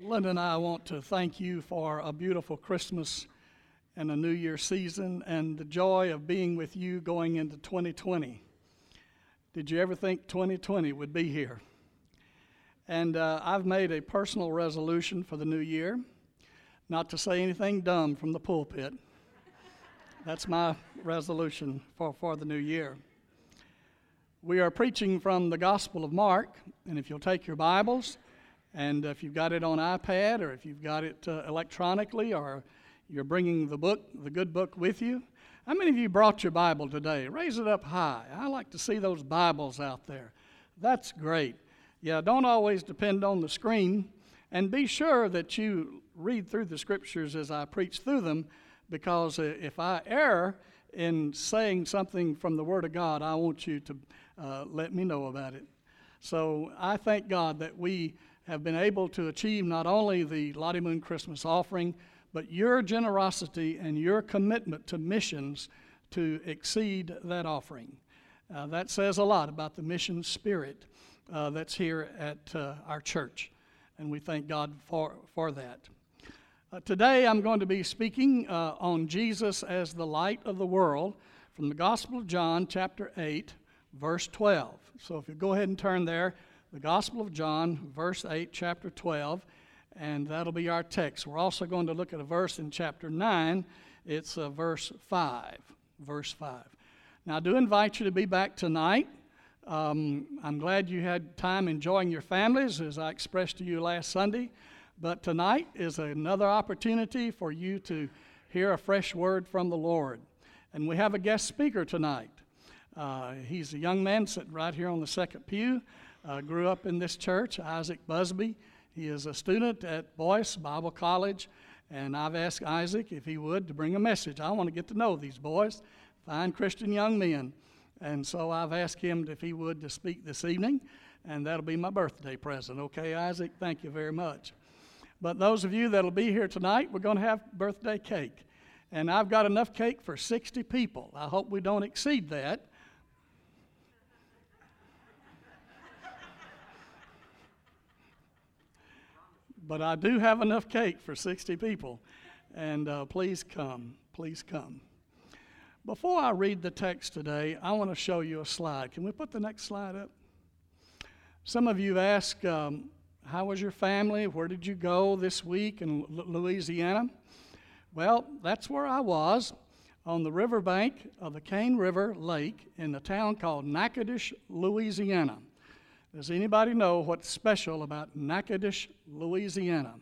Linda and I want to thank you for a beautiful Christmas and a New Year season and the joy of being with you going into 2020. Did you ever think 2020 would be here? And I've made a personal resolution for the new year not to say anything dumb from the pulpit. That's my resolution for the new year. We are preaching from the Gospel of Mark, and if you'll take your Bibles, and if you've got it on iPad, or if you've got it electronically, or you're bringing the book, the good book with you. How many of you brought your Bible today? Raise it up high. I like to see those Bibles out there. That's great. Yeah, don't always depend on the screen, and be sure that you read through the Scriptures as I preach through them, because if I err in saying something from the Word of God, I want you to let me know about it. So I thank God that we have been able to achieve not only the Lottie Moon Christmas offering, but your generosity and your commitment to missions to exceed that offering. That says a lot about the mission spirit that's here at our church, and we thank God for that. Today I'm going to be speaking on Jesus as the light of the world from the Gospel of John, chapter 8, verse 12. So if you go ahead and turn there, the Gospel of John, verse 8, chapter 12, and that'll be our text. We're also going to look at a verse in chapter 9. It's verse 5. Now, I do invite you to be back tonight. I'm glad you had time enjoying your families, as I expressed to you last Sunday. But tonight is another opportunity for you to hear a fresh word from the Lord. And we have a guest speaker tonight. He's a young man sitting right here on the second pew. Grew up in this church, Isaac Busby. He is a student at Boyce Bible College, and I've asked Isaac if he would to bring a message. I want to get to know these boys, fine Christian young men. And so I've asked him if he would to speak this evening, and that'll be my birthday present. Okay, Isaac, thank you very much. But those of you that'll be here tonight, we're going to have birthday cake. And I've got enough cake for 60 people. I hope we don't exceed that. But I do have enough cake for 60 people, and please come. Before I read the text today, I want to show you a slide. Can we put the next slide up? Some of you ask, how was your family? Where did you go this week in Louisiana? Well, that's where I was, on the riverbank of the Cane River Lake in a town called Natchitoches, Louisiana. Does anybody know what's special about Natchitoches, Louisiana?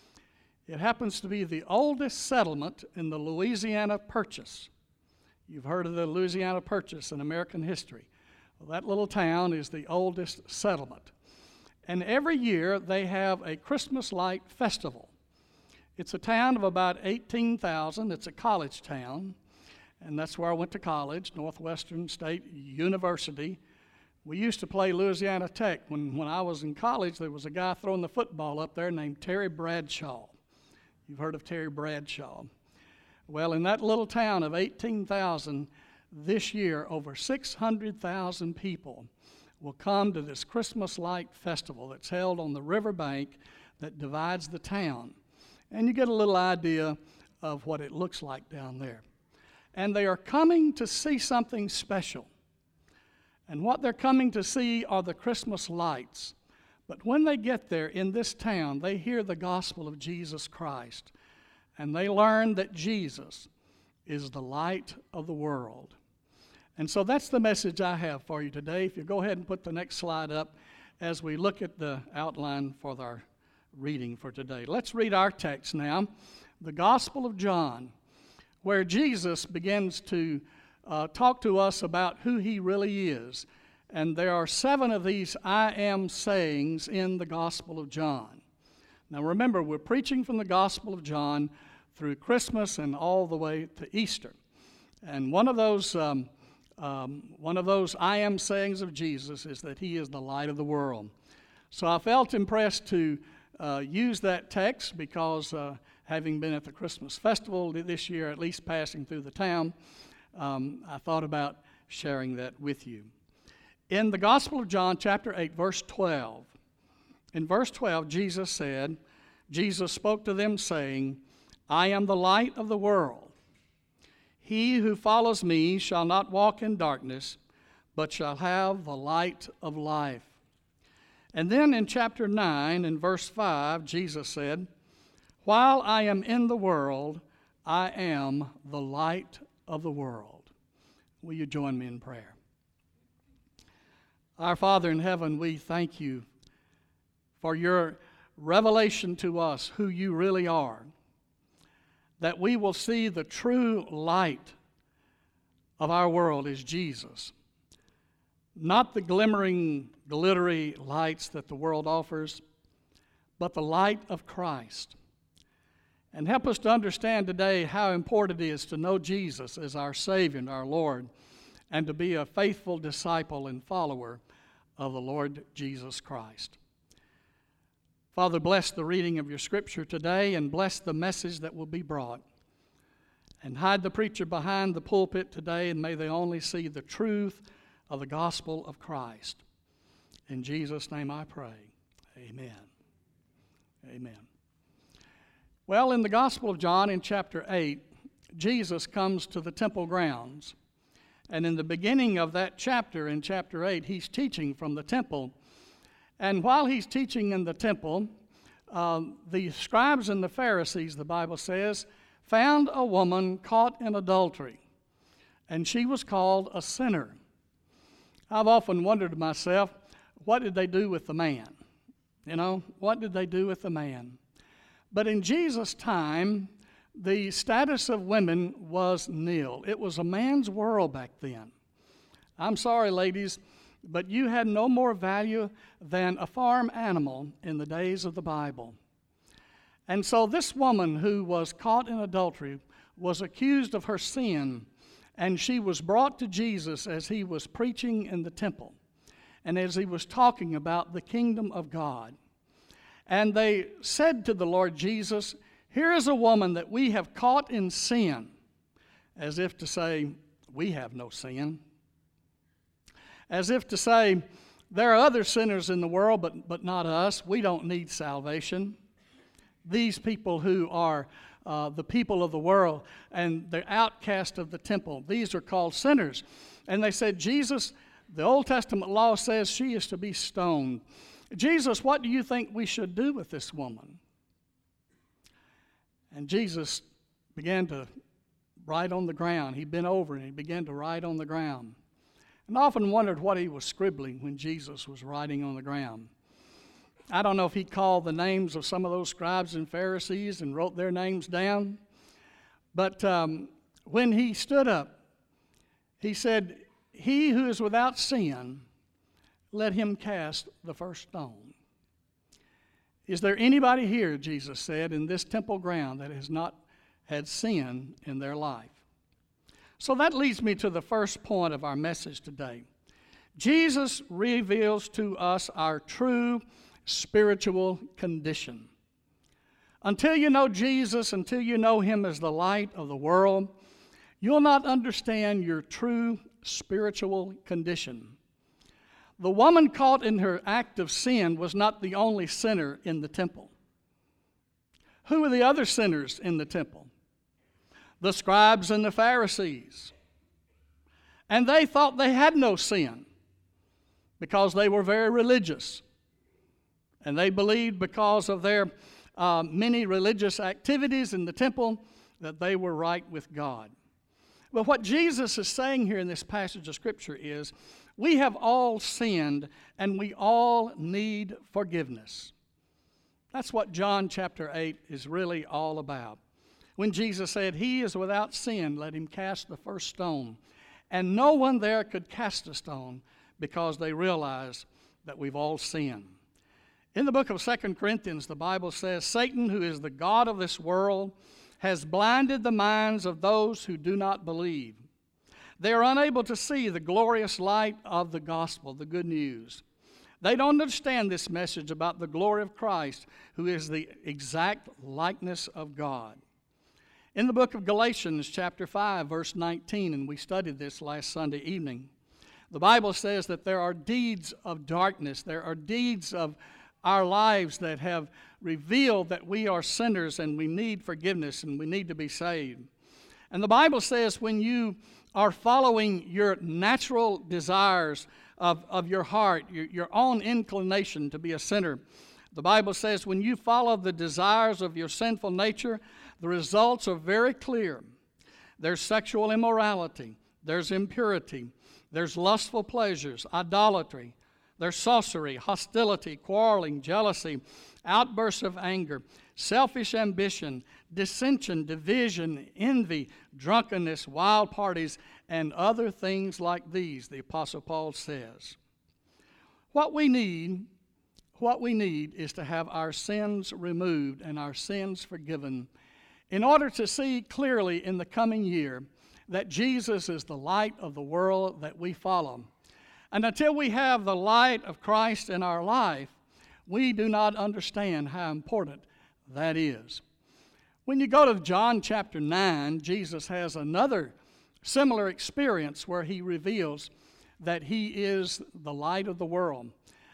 It happens to be the oldest settlement in the Louisiana Purchase. You've heard of the Louisiana Purchase in American history. Well, that little town is the oldest settlement. And every year they have a Christmas light festival. It's a town of about 18,000. It's a college town, and that's where I went to college, Northwestern State University. We used to play Louisiana Tech. When I was in college, there was a guy throwing the football up there named Terry Bradshaw. You've heard of Terry Bradshaw. Well, in that little town of 18,000, this year, over 600,000 people will come to this Christmas Light Festival that's held on the riverbank that divides the town. And you get a little idea of what it looks like down there. And they are coming to see something special. And what they're coming to see are the Christmas lights. But when they get there in this town, they hear the gospel of Jesus Christ. And they learn that Jesus is the light of the world. And so that's the message I have for you today. If you go ahead and put the next slide up as we look at the outline for our reading for today. Let's read our text now, the Gospel of John, where Jesus begins to talk to us about who he really is. And there are 7 of these I am sayings in the Gospel of John. Now remember, we're preaching from the Gospel of John through Christmas and all the way to Easter. And one of those I am sayings of Jesus is that he is the light of the world. So I felt impressed to use that text because having been at the Christmas festival this year, at least passing through the town, I thought about sharing that with you. In the Gospel of John, chapter 8, verse 12, in verse 12, Jesus said, Jesus spoke to them, saying, I am the light of the world. He who follows me shall not walk in darkness, but shall have the light of life. And then in chapter 9, in verse 5, Jesus said, While I am in the world, I am the light of the world. Will you join me in prayer? Our Father in heaven, we thank you for your revelation to us who you really are, that we will see the true light of our world is Jesus, not the glimmering, glittery lights that the world offers, but the light of Christ. And help us to understand today how important it is to know Jesus as our Savior and our Lord, and to be a faithful disciple and follower of the Lord Jesus Christ. Father, bless the reading of your scripture today and bless the message that will be brought. And hide the preacher behind the pulpit today, and may they only see the truth of the gospel of Christ. In Jesus' name I pray. Amen. Amen. Well, in the Gospel of John in chapter 8, Jesus comes to the temple grounds. And in the beginning of that chapter, in chapter 8, he's teaching from the temple. And while he's teaching in the temple, the scribes and the Pharisees, the Bible says, found a woman caught in adultery. And she was called a sinner. I've often wondered to myself, what did they do with the man? You know, what did they do with the man? But in Jesus' time, the status of women was nil. It was a man's world back then. I'm sorry, ladies, but you had no more value than a farm animal in the days of the Bible. And so this woman who was caught in adultery was accused of her sin, and she was brought to Jesus as he was preaching in the temple and as he was talking about the kingdom of God. And they said to the Lord Jesus, here is a woman that we have caught in sin, as if to say, we have no sin. As if to say, there are other sinners in the world, but not us. We don't need salvation. These people who are the people of the world and the outcast of the temple, these are called sinners. And they said, Jesus, the Old Testament law says she is to be stoned. Jesus, what do you think we should do with this woman? And Jesus began to write on the ground. He bent over and he began to write on the ground. And I often wondered what he was scribbling when Jesus was writing on the ground. I don't know if he called the names of some of those scribes and Pharisees and wrote their names down. But when he stood up, he said, he who is without sin, let him cast the first stone. Is there anybody here, Jesus said, in this temple ground that has not had sin in their life? So that leads me to the first point of our message today. Jesus reveals to us our true spiritual condition. Until you know Jesus, until you know him as the light of the world, you'll not understand your true spiritual condition. The woman caught in her act of sin was not the only sinner in the temple. Who were the other sinners in the temple? The scribes and the Pharisees. And they thought they had no sin because they were very religious. And they believed because of their many religious activities in the temple that they were right with God. But what Jesus is saying here in this passage of Scripture is, we have all sinned and we all need forgiveness. That's what John chapter 8 is really all about. When Jesus said, he is without sin, let him cast the first stone. And no one there could cast a stone because they realized that we've all sinned. In the book of 2 Corinthians, the Bible says, Satan, who is the god of this world, has blinded the minds of those who do not believe. They are unable to see the glorious light of the gospel, the good news. They don't understand this message about the glory of Christ, who is the exact likeness of God. In the book of Galatians, chapter 5, verse 19, and we studied this last Sunday evening, the Bible says that there are deeds of darkness, there are deeds of our lives that have revealed that we are sinners and we need forgiveness and we need to be saved. And the Bible says when you are following your natural desires of your heart, your own inclination to be a sinner, the Bible says when you follow the desires of your sinful nature, the results are very clear. There's sexual immorality, there's impurity, there's lustful pleasures, idolatry, there's sorcery, hostility, quarreling, jealousy, outbursts of anger, selfish ambition, dissension, division, envy, drunkenness, wild parties, and other things like these, the Apostle Paul says. What we need is to have our sins removed and our sins forgiven in order to see clearly in the coming year that Jesus is the light of the world that we follow. And until we have the light of Christ in our life, we do not understand how important that is. When you go to John chapter 9, Jesus has another similar experience where he reveals that he is the light of the world.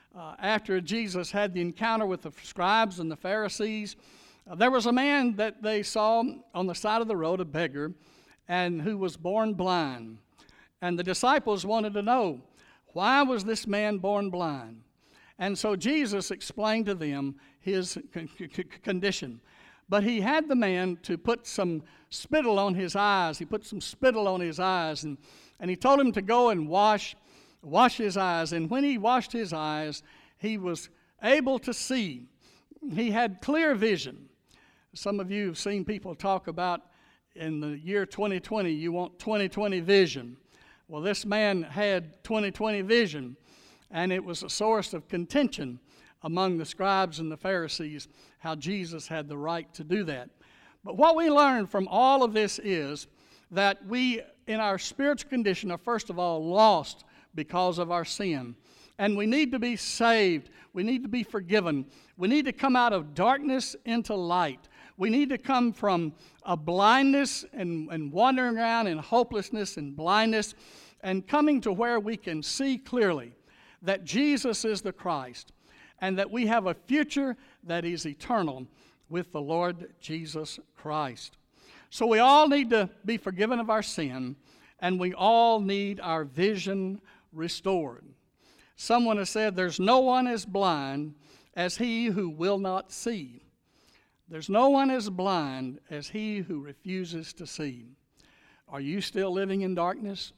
After Jesus had the encounter with the scribes and the Pharisees, there was a man that they saw on the side of the road, a beggar, and who was born blind. And the disciples wanted to know, why was this man born blind? And so Jesus explained to them his condition. But he had the man to put some spittle on his eyes. He put some spittle on his eyes, and he told him to go and wash his eyes. And when he washed his eyes, he was able to see. He had clear vision. Some of you have seen people talk about in the year 2020, you want 2020 vision. Well, this man had 2020 vision, and it was a source of contention among the scribes and the Pharisees how Jesus had the right to do that. But what we learn from all of this is that we, in our spiritual condition, are first of all lost because of our sin. And we need to be saved. We need to be forgiven. We need to come out of darkness into light. We need to come from a blindness and wandering around in hopelessness and blindness and coming to where we can see clearly that Jesus is the Christ and that we have a future that is eternal with the Lord Jesus Christ. So we all need to be forgiven of our sin, and we all need our vision restored. Someone has said, there's no one as blind as he who will not see. There's no one as blind as he who refuses to see. Are you still living in darkness?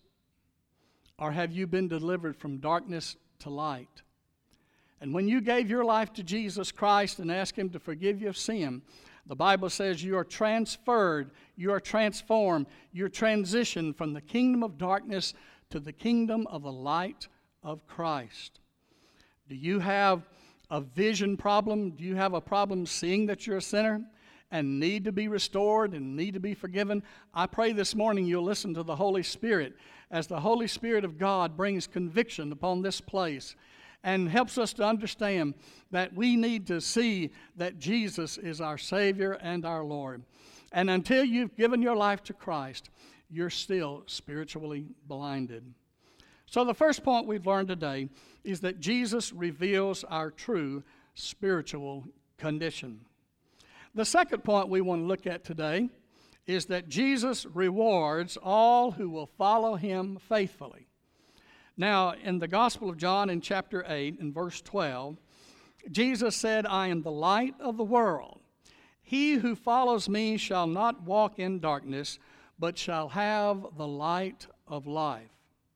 Or have you been delivered from darkness to light? And when you gave your life to Jesus Christ and asked him to forgive you of sin, the Bible says you are transferred, you are transformed, you're transitioned from the kingdom of darkness to the kingdom of the light of Christ. Do you have a vision problem? Do you have a problem seeing that you're a sinner and need to be restored and need to be forgiven? I pray this morning you'll listen to the Holy Spirit as the Holy Spirit of God brings conviction upon this place and helps us to understand that we need to see that Jesus is our Savior and our Lord. And until you've given your life to Christ, you're still spiritually blinded. So the first point we've learned today is that Jesus reveals our true spiritual condition. The second point we want to look at today is that Jesus rewards all who will follow him faithfully. Now, in the Gospel of John in chapter 8 and verse 12, Jesus said, I am the light of the world. He who follows me shall not walk in darkness, but shall have the light of life.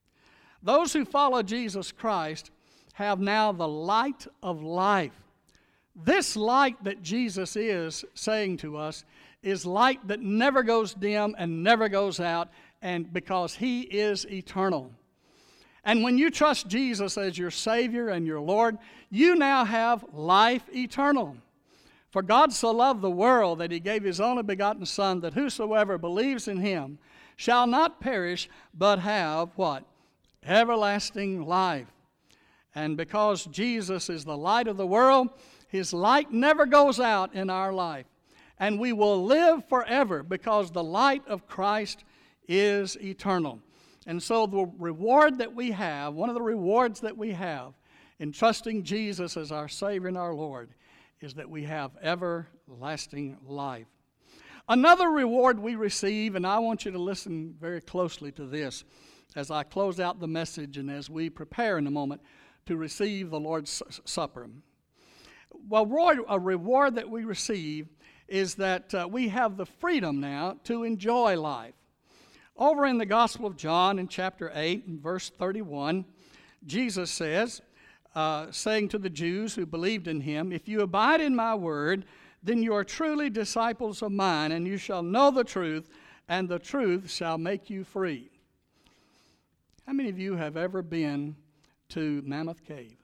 Those who follow Jesus Christ have now the light of life. This light that Jesus is saying to us is light that never goes dim and never goes out, and because he is eternal. And when you trust Jesus as your Savior and your Lord, you now have life eternal. For God so loved the world that he gave his only begotten Son, that whosoever believes in him shall not perish, but have what? Everlasting life. And because Jesus is the light of the world, his light never goes out in our life. And we will live forever because the light of Christ is eternal. And so the reward that we have, one of the rewards that we have in trusting Jesus as our Savior and our Lord is that we have everlasting life. Another reward we receive, and I want you to listen very closely to this as I close out the message and as we prepare in a moment to receive the Lord's Supper. Well, a reward that we receive is that we have the freedom now to enjoy life. Over in the Gospel of John in chapter 8 and verse 31, Jesus says, saying to the Jews who believed in him, "If you abide in my word, then you are truly disciples of mine, and you shall know the truth, and the truth shall make you free." How many of you have ever been to Mammoth Cave?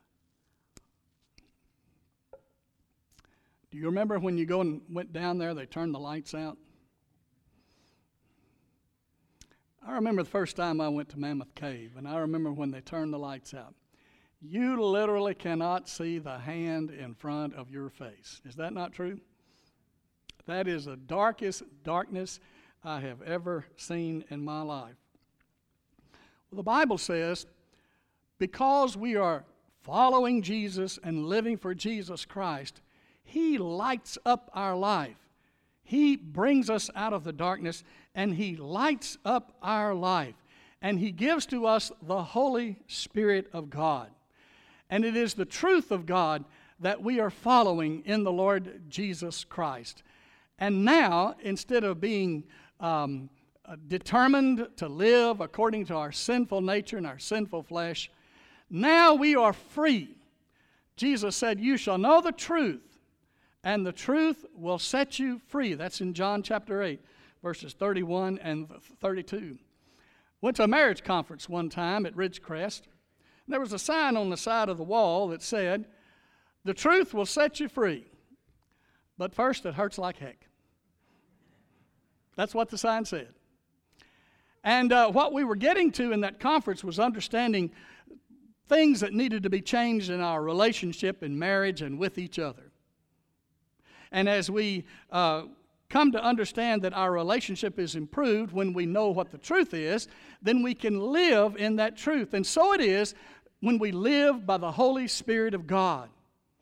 Do you remember when you went down there, they turned the lights out? I remember the first time I went to Mammoth Cave, and I remember when they turned the lights out. You literally cannot see the hand in front of your face. Is that not true? That is the darkest darkness I have ever seen in my life. Well, the Bible says, because we are following Jesus and living for Jesus Christ, he lights up our life. He brings us out of the darkness, and he lights up our life. And he gives to us the Holy Spirit of God. And it is the truth of God that we are following in the Lord Jesus Christ. And now, instead of being determined to live according to our sinful nature and our sinful flesh, now we are free. Jesus said, "You shall know the truth, and the truth will set you free." That's in John chapter 8, verses 31 and 32. Went to a marriage conference one time at Ridgecrest. There was a sign on the side of the wall that said, "The truth will set you free, but first it hurts like heck." That's what the sign said. And what we were getting to in that conference was understanding things that needed to be changed in our relationship in marriage and with each other. And as we come to understand that our relationship is improved when we know what the truth is, then we can live in that truth. And so it is when we live by the Holy Spirit of God.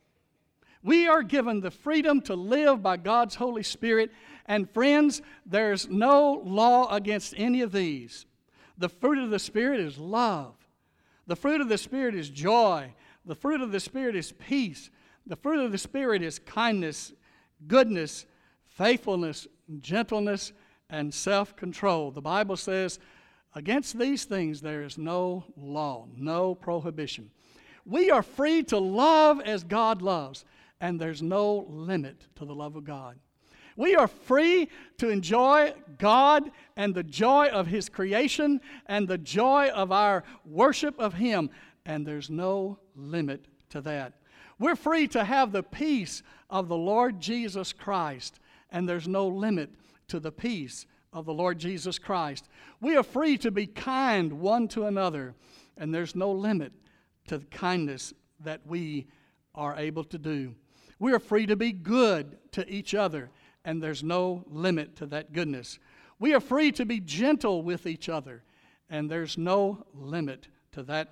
We are given the freedom to live by God's Holy Spirit. And friends, there's no law against any of these. The fruit of the Spirit is love. The fruit of the Spirit is joy. The fruit of the Spirit is peace. The fruit of the Spirit is kindness, goodness, faithfulness, gentleness, and self-control. The Bible says, against these things there is no law, no prohibition. We are free to love as God loves, and there's no limit to the love of God. We are free to enjoy God and the joy of his creation and the joy of our worship of him, and there's no limit to that. We're free to have the peace of the Lord Jesus Christ, and there's no limit to the peace of the Lord Jesus Christ. We are free to be kind one to another, and there's no limit to the kindness that we are able to do. We are free to be good to each other, and there's no limit to that goodness. We are free to be gentle with each other, and there's no limit to that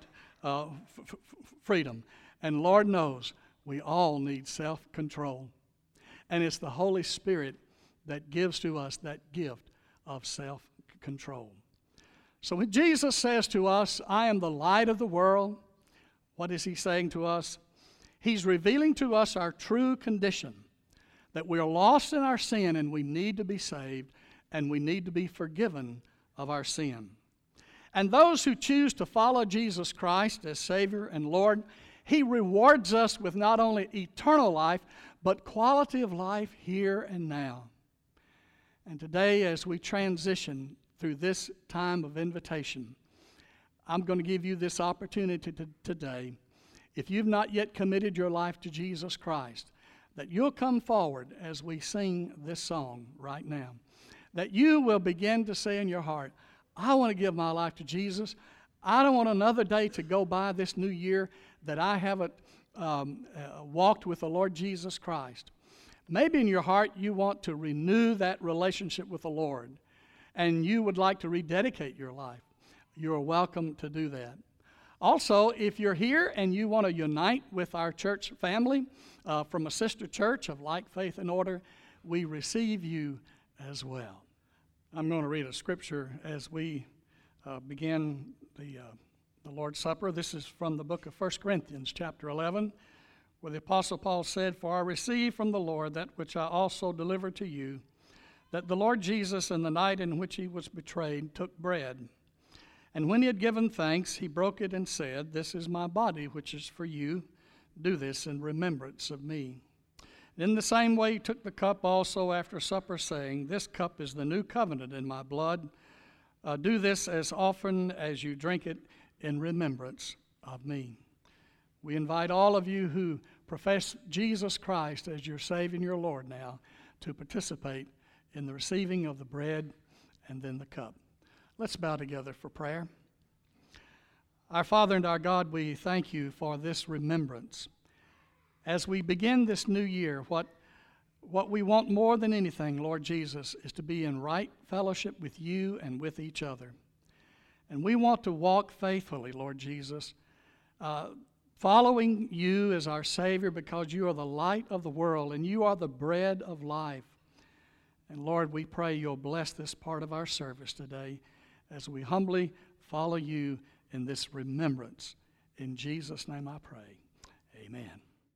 freedom. And Lord knows we all need self-control. And it's the Holy Spirit that gives to us that gift of self-control. So when Jesus says to us, "I am the light of the world," what is he saying to us? He's revealing to us our true condition, that we are lost in our sin and we need to be saved and we need to be forgiven of our sin. And those who choose to follow Jesus Christ as Savior and Lord, he rewards us with not only eternal life, but quality of life here and now. And today, as we transition through this time of invitation, I'm going to give you this opportunity today. If you've not yet committed your life to Jesus Christ, that you'll come forward as we sing this song right now. That you will begin to say in your heart, "I want to give my life to Jesus. I don't want another day to go by this new year that I haven't walked with the Lord Jesus Christ." Maybe in your heart you want to renew that relationship with the Lord, and you would like to rededicate your life. You are welcome to do that. Also, if you're here and you want to unite with our church family from a sister church of like faith and order, we receive you as well. I'm going to read a scripture as we begin the Lord's Supper. This is from the book of 1 Corinthians chapter 11, where the Apostle Paul said, "For I received from the Lord that which I also delivered to you, that the Lord Jesus, in the night in which he was betrayed, took bread. And when he had given thanks, he broke it and said, 'This is my body, which is for you. Do this in remembrance of me.' In the same way he took the cup also after supper, saying, 'This cup is the new covenant in my blood. Do this as often as you drink it in remembrance of me.'" We invite all of you who profess Jesus Christ as your Savior and your Lord now to participate in the receiving of the bread and then the cup. Let's bow together for prayer. Our Father and our God, we thank you for this remembrance. As we begin this new year, what we want more than anything, Lord Jesus, is to be in right fellowship with you and with each other. And we want to walk faithfully, Lord Jesus, following you as our Savior, because you are the light of the world and you are the bread of life. And Lord, we pray you'll bless this part of our service today as we humbly follow you in this remembrance. In Jesus' name I pray. Amen.